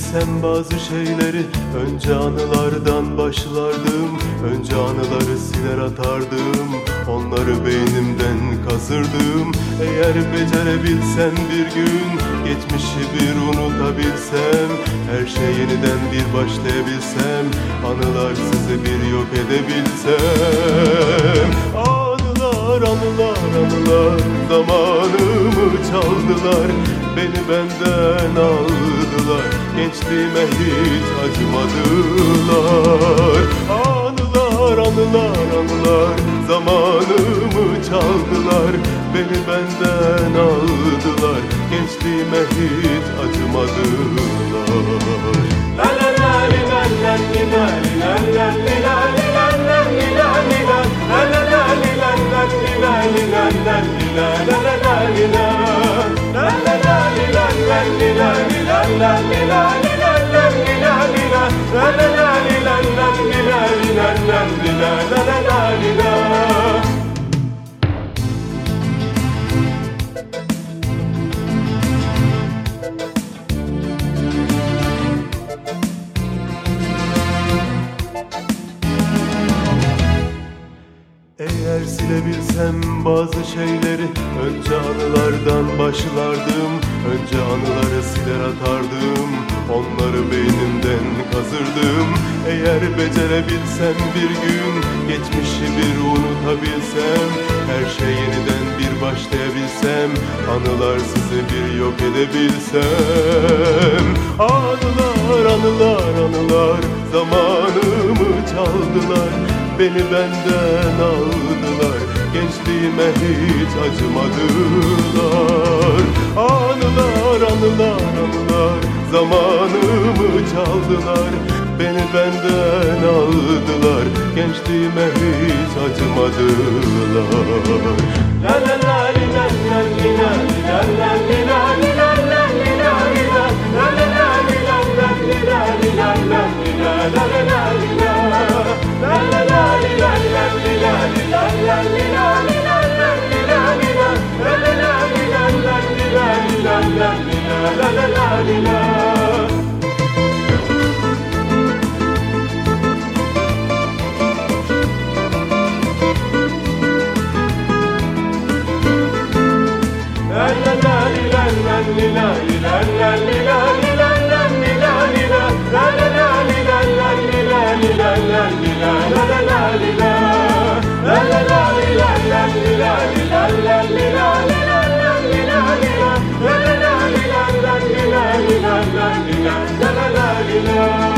bilsem bazı şeyleri, önce anılardan başlardım. Önce anıları siler atardım, onları beynimden kazırdım. Eğer becerebilsem bir gün, geçmişi bir unutabilsem, her şey yeniden bir başlayabilsem, anılar sizi bir yok edebilsem. Anılar, anılar, anılar, zamanımı çaldılar, beni benden aldılar, gençliğime hiç acımadılar. Anılar, anılar, anılar, zamanımı çaldılar, beni benden aldılar, gençliğime hiç acımadılar. La la la li la la li la li la la li la li la la li la li la la la la li la la li la li la la li la la la la li la la la la li la la li la li la la li la li la la li la li la la la la li la la li la li la la li la la la la li la. Eğer silebilsem bazı şeyleri, önce anılardan başlardım. Önce anıları siler atardım, onları beynimden kazırdım. Eğer becerebilsem bir gün, geçmişi bir unutabilsem, her şey yeniden bir başlayabilsem, anılar sizi bir yok edebilsem. Anılar, anılar, anılar, zamanımı çaldılar, beni benden aldılar, gençliğime hiç acımadılar. Anılar, anılar, anılar, zamanımı çaldılar, beni benden aldılar, gençliğime hiç acımadılar. La la la li la la li la li la la li la li la la li la li la la la la li la la li la li la la li la la la la li la la la la li la la li la li la la li la li la la li la li la la la la li la la li la li la la li la la la la li la. La la la